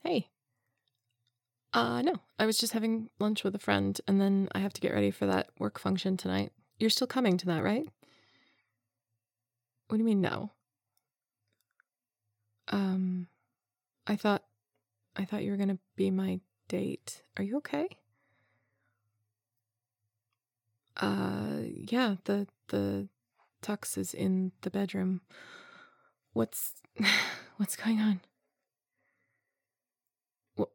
Hey. No, I was just having lunch with a friend, and then I have to get ready for that work function tonight. You're still coming to that, right? What do you mean, no? Um, I thought you were gonna be my date. Are you okay? Yeah, the tux is in the bedroom. What's what's going on? Wh-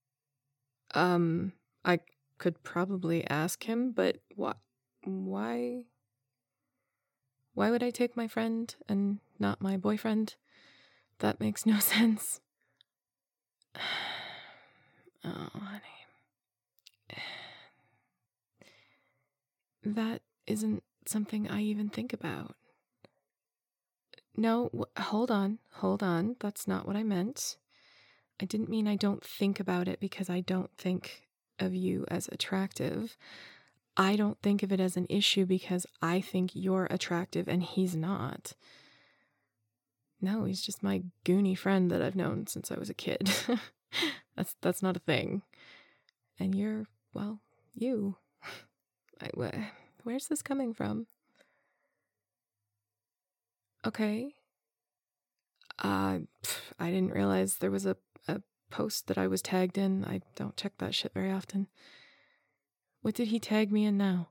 I could probably ask him, but why would I take my friend and not my boyfriend? That makes no sense. Oh, honey. That isn't something I even think about. No, hold on. That's not what I meant. I didn't mean I don't think about it because I don't think of you as attractive. I don't think of it as an issue because I think you're attractive and he's not. No, he's just my goony friend that I've known since I was a kid. That's not a thing. And you're, well, you. Where's this coming from? Okay. I didn't realize there was a post that I was tagged in. I don't check that shit very often. What did he tag me in now?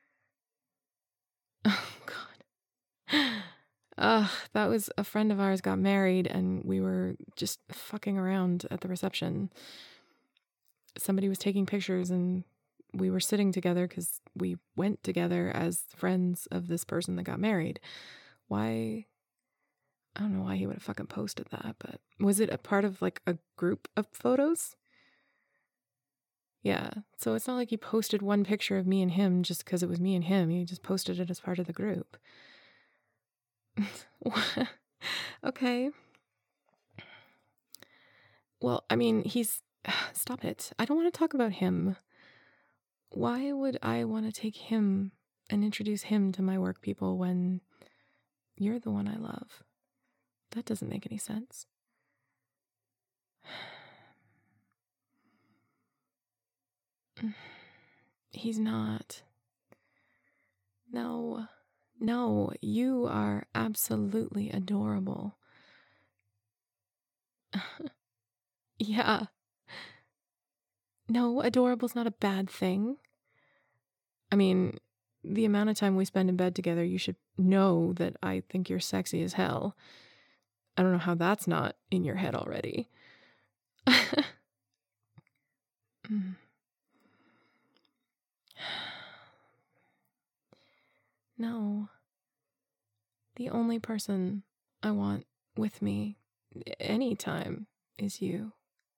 Oh, God. That was a friend of ours got married and we were just fucking around at the reception. Somebody was taking pictures and we were sitting together because we went together as friends of this person that got married. Why? I don't know why he would have fucking posted that, but was it a part of like a group of photos? Yeah, so it's not like he posted one picture of me and him just because it was me and him. He just posted it as part of the group. Okay. Well, I mean, stop it. I don't want to talk about him. Why would I want to take him and introduce him to my work people when you're the one I love? That doesn't make any sense. He's not. No, you are absolutely adorable. Yeah. No, adorable's not a bad thing. I mean, the amount of time we spend in bed together, you should know that I think you're sexy as hell. I don't know how that's not in your head already. No. The only person I want with me anytime is you.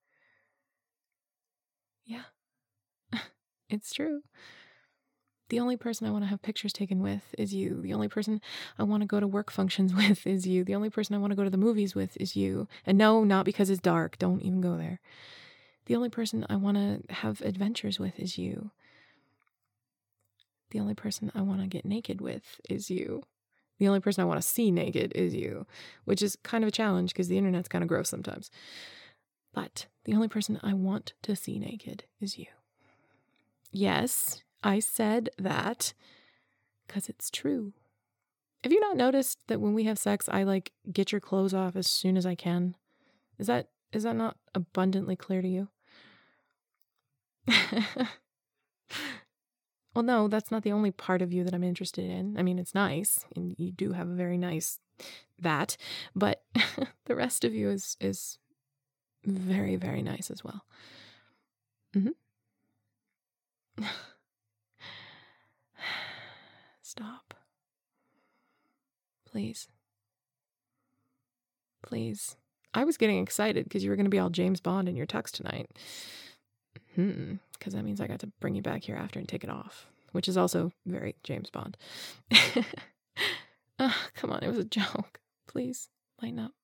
Yeah. It's true. The only person I want to have pictures taken with is you. The only person I want to go to work functions with is you. The only person I want to go to the movies with is you. And no, not because it's dark. Don't even go there. The only person I want to have adventures with is you. The only person I want to get naked with is you. The only person I want to see naked is you, which is kind of a challenge because the internet's kind of gross sometimes. But the only person I want to see naked is you. Yes, I said that because it's true. Have you not noticed that when we have sex, I like get your clothes off as soon as I can? Is that not abundantly clear to you? Well, no, that's not the only part of you that I'm interested in. I mean, it's nice, and you do have a very nice that, but the rest of you is very, very nice as well. Mm-hmm. Stop. Please. Please. I was getting excited because you were going to be all James Bond in your tux tonight. Because that means I got to bring you back here after and take it off, which is also very James Bond. Come on, it was a joke. Please, lighten up.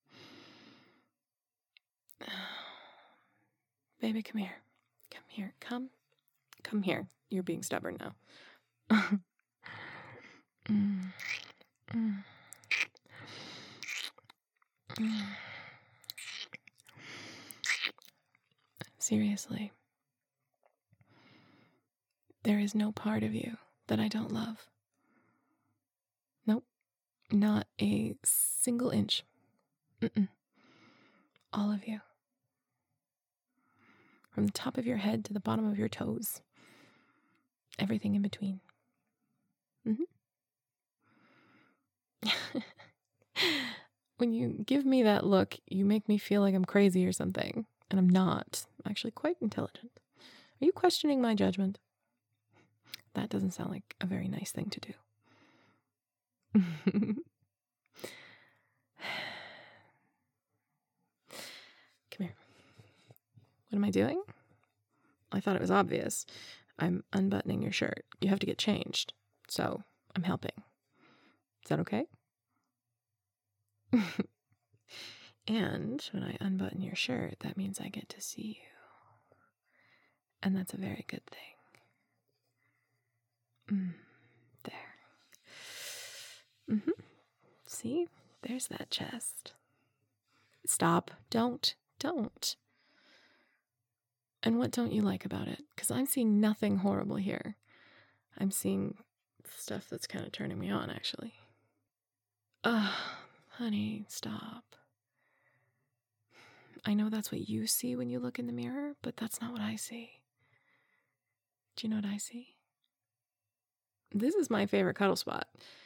Baby, come here. Come here. Come here. You're being stubborn now. Mm. Mm. Mm. Seriously. There is no part of you that I don't love. Nope. Not a single inch. All of you. From the top of your head to the bottom of your toes. Everything in between. When you give me that look, you make me feel like I'm crazy or something. And I'm not. I'm actually quite intelligent. Are you questioning my judgment? That doesn't sound like a very nice thing to do. Come here. What am I doing? I thought it was obvious. I'm unbuttoning your shirt. You have to get changed. So I'm helping. Is that okay? And when I unbutton your shirt, that means I get to see you. And that's a very good thing. There. See? There's that chest. Stop. Don't. And what don't you like about it? Because I'm seeing nothing horrible here. I'm seeing stuff that's kind of turning me on, actually. Honey, stop. I know that's what you see when you look in the mirror, but that's not what I see. Do you know what I see? This is my favorite cuddle spot.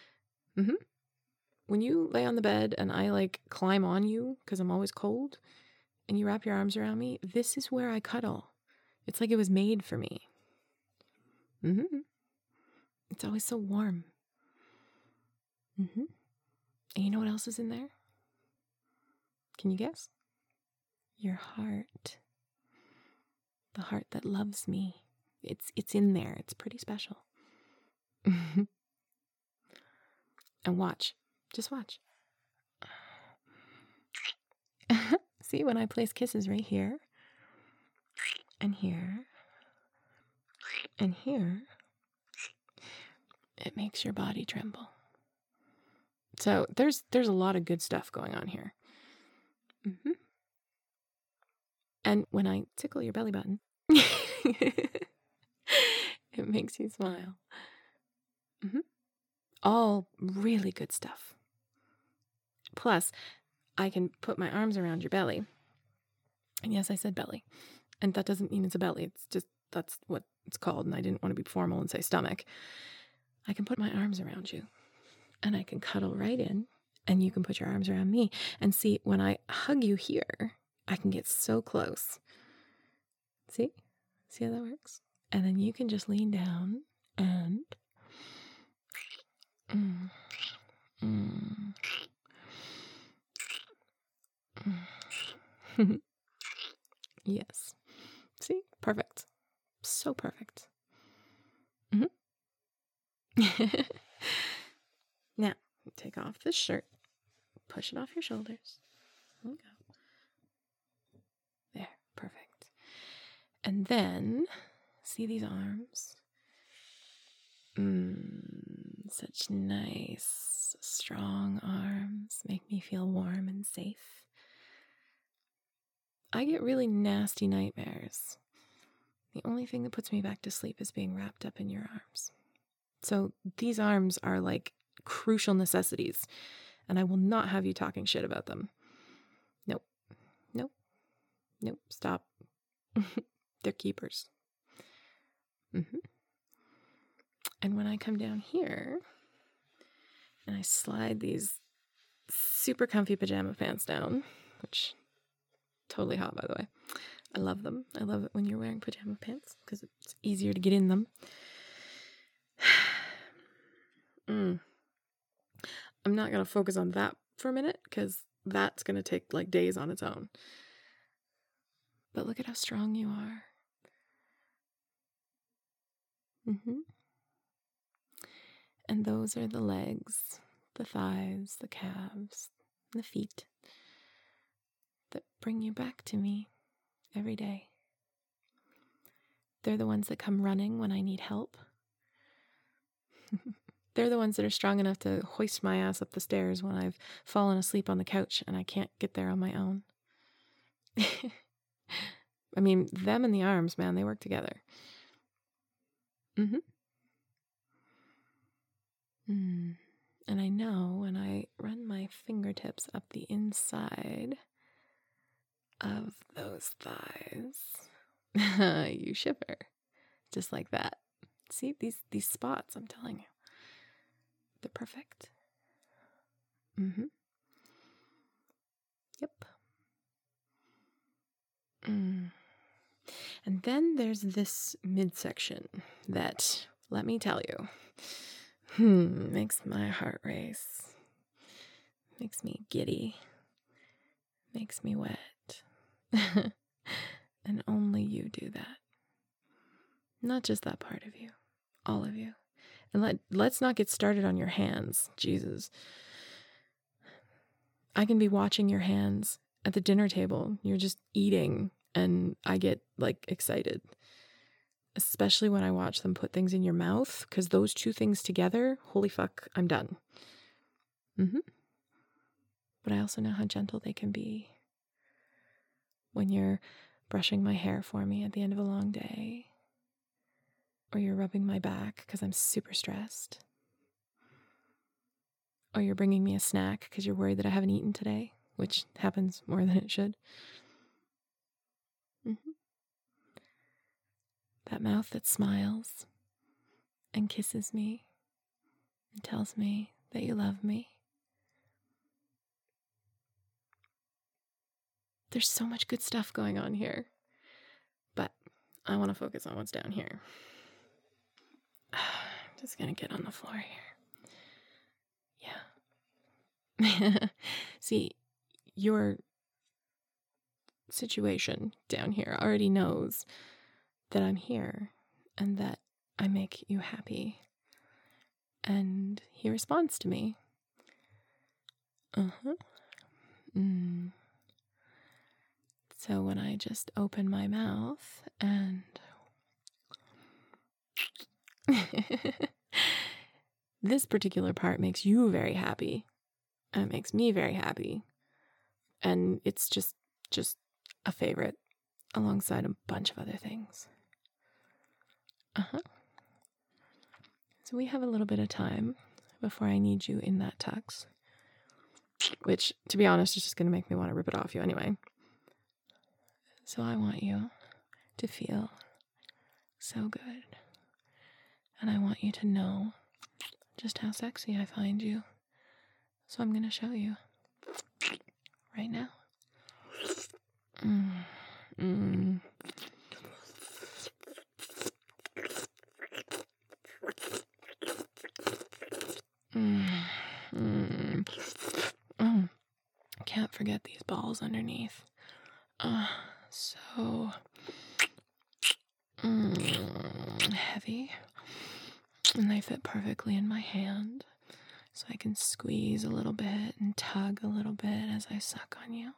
When you lay on the bed and I climb on you because I'm always cold and you wrap your arms around me, this is where I cuddle. It's like it was made for me. It's always so warm. And you know what else is in there? Can you guess? Your heart. The heart that loves me. It's in there. It's pretty special. And watch. Just watch. See, when I place kisses right here, and here, and here, it makes your body tremble. So there's a lot of good stuff going on here. And when I tickle your belly button, it makes you smile. All really good stuff. Plus, I can put my arms around your belly. And yes, I said belly. And that doesn't mean it's a belly. It's just, that's what it's called. And I didn't want to be formal and say stomach. I can put my arms around you. And I can cuddle right in. And you can put your arms around me. And see, when I hug you here, I can get so close. See? See how that works? And then you can just lean down and... Yes. See? Perfect. So perfect. Now, take off this shirt. Push it off your shoulders. There we go. There. Perfect. And then, see these arms? Such nice, strong arms. Make me feel warm and safe. I get really nasty nightmares. The only thing that puts me back to sleep is being wrapped up in your arms. So these arms are like crucial necessities, and I will not have you talking shit about them. Nope. Stop. They're keepers. And when I come down here and I slide these super comfy pajama pants down, which totally hot, by the way. I love them. I love it when you're wearing pajama pants because it's easier to get in them. I'm not going to focus on that for a minute because that's going to take days on its own. But look at how strong you are. And those are the legs, the thighs, the calves, the feet that bring you back to me every day. They're the ones that come running when I need help. They're the ones that are strong enough to hoist my ass up the stairs when I've fallen asleep on the couch and I can't get there on my own. I mean, them and the arms, man, they work together. Mm-hmm. And I know when I run my fingertips up the inside of those thighs, you shiver. Just like that. See, these spots, I'm telling you. They're perfect. Mm-hmm. Yep. And then there's this midsection that, let me tell you, makes my heart race, makes me giddy, makes me wet. And only you do that. Not just that part of you, all of you. And let's not get started on your hands, Jesus. I can be watching your hands at the dinner table. You're just eating, and I get like excited. Especially when I watch them put things in your mouth, because those two things together, holy fuck, I'm done. But I also know how gentle they can be when you're brushing my hair for me at the end of a long day, or you're rubbing my back because I'm super stressed, or you're bringing me a snack because you're worried that I haven't eaten today, which happens more than it should. That mouth that smiles and kisses me and tells me that you love me. There's so much good stuff going on here, but I want to focus on what's down here. I'm just gonna get on the floor here. Yeah. See, your situation down here already knows that I'm here and that I make you happy. And he responds to me. So when I just open my mouth and this particular part makes you very happy, and it makes me very happy, and it's just a favorite alongside a bunch of other things. So we have a little bit of time before I need you in that tux, which, to be honest, is just going to make me want to rip it off you anyway. So I want you to feel so good, and I want you to know just how sexy I find you. So I'm going to show you right now. Can't forget these balls underneath. So heavy, and they fit perfectly in my hand, so I can squeeze a little bit and tug a little bit as I suck on you.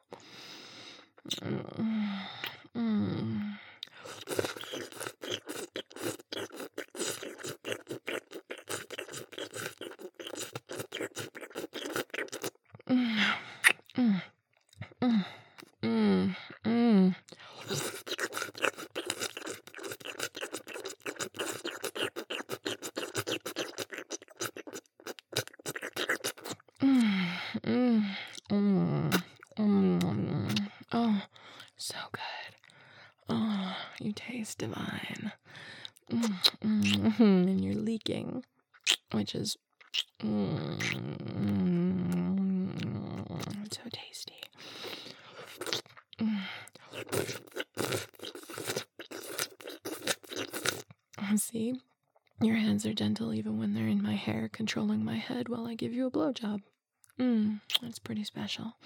Oh, so good. Oh, you taste divine. And you're leaking, which is so tasty. See, your hands are gentle even when they're in my hair, controlling my head while I give you a blowjob. That's pretty special.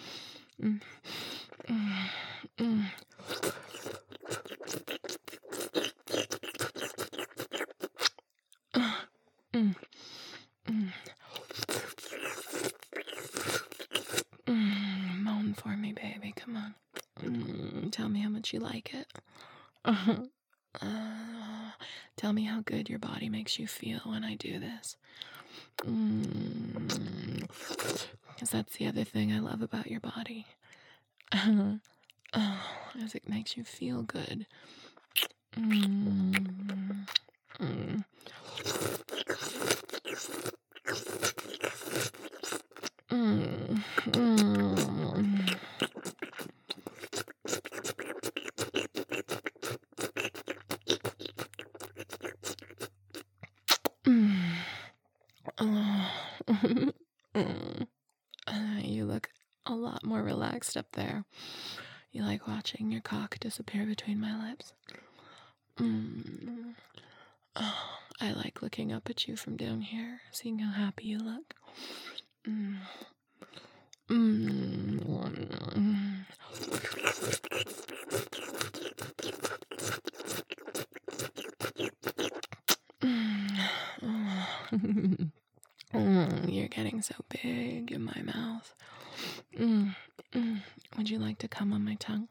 Moan for me, baby. Come on. Tell me how much you like it. Tell me how good your body makes you feel when I do this. Because that's the other thing I love about your body. as it makes you feel good. Mm. Mm. Mm. Mm. Mm. Mm. You look a lot more relaxed up there. You like watching your cock disappear between my lips. Mm. I like looking up at you from down here, seeing how happy you look. Mm. Mm. You're getting so big in my mouth. Would you like to come on my tongue?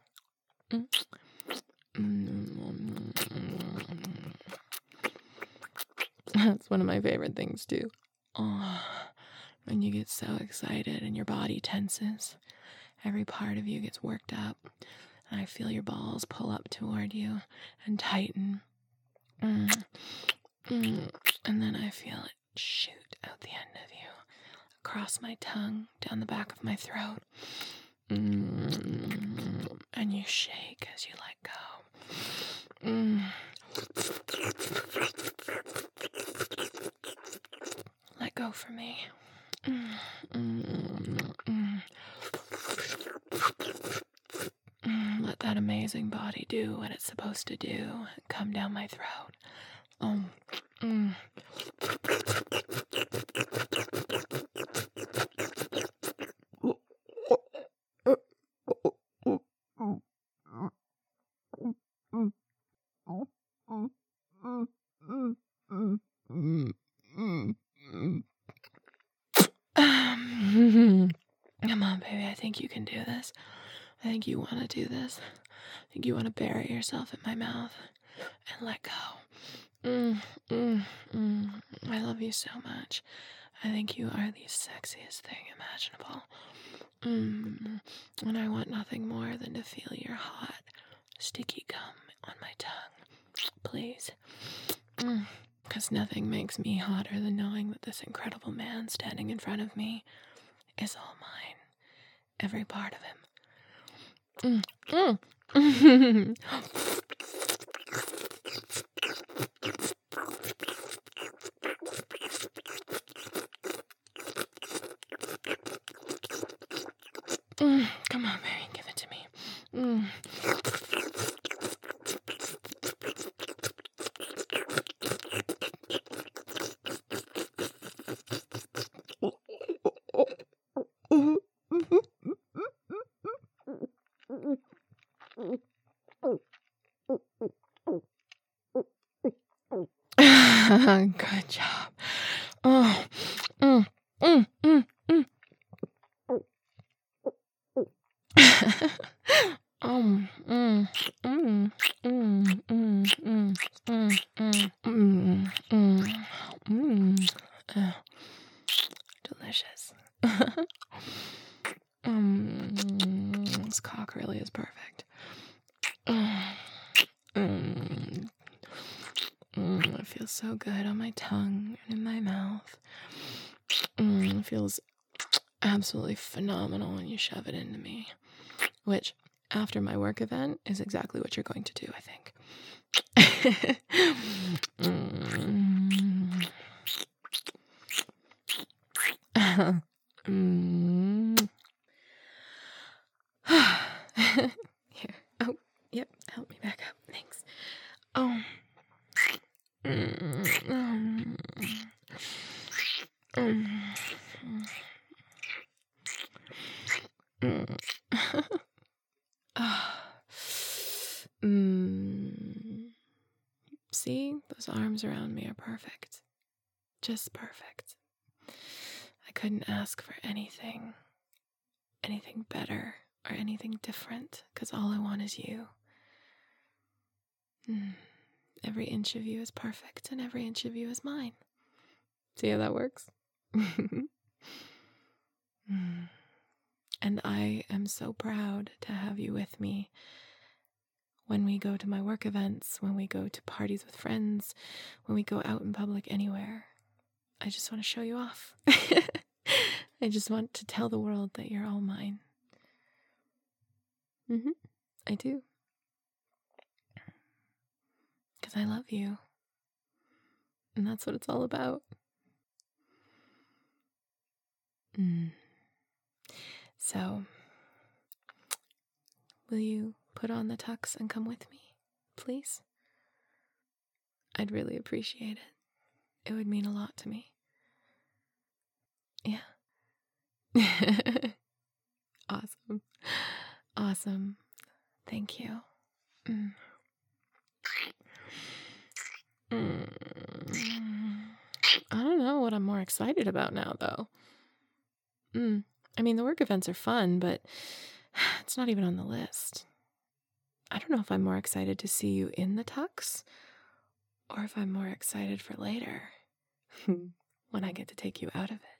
That's one of my favorite things too. When you get so excited and your body tenses, every part of you gets worked up, and I feel your balls pull up toward you and tighten. And then I feel it shoot out the end of you, across my tongue, down the back of my throat. And you shake as you let go. Let go for me. Let that amazing body do what it's supposed to do and come down my throat. Come on, baby. I think you can do this. I think you want to do this. I think you want to bury yourself in my mouth and let go. I love you so much. I think you are the sexiest thing imaginable. And I want nothing more than to feel your hot, sticky gum on my tongue. Please. Because nothing makes me hotter than knowing that this incredible man standing in front of me is all mine. Every part of him. Come on, baby, give it to me. Good job. Delicious. This cock really is perfect. It feels so good on my tongue and in my mouth. It feels absolutely phenomenal when you shove it into me. Which, after my work event, is exactly what you're going to do, I think. Here. Oh, yep. Help me back up. Thanks. Oh. See, those arms around me are perfect. Just perfect. I couldn't ask for anything better or anything different, because all I want is you. Every inch of you is perfect, and every inch of you is mine. See how that works? And I am so proud to have you with me when we go to my work events, when we go to parties with friends, when we go out in public, anywhere. I just want to show you off. I just want to tell the world that you're all mine. I do. Because I love you. And that's what it's all about. So, will you put on the tux and come with me, please? I'd really appreciate it. It would mean a lot to me. Yeah. Awesome. Awesome. Thank you. I don't know what I'm more excited about now, though. I mean, the work events are fun, but it's not even on the list. I don't know if I'm more excited to see you in the tux or if I'm more excited for later when I get to take you out of it.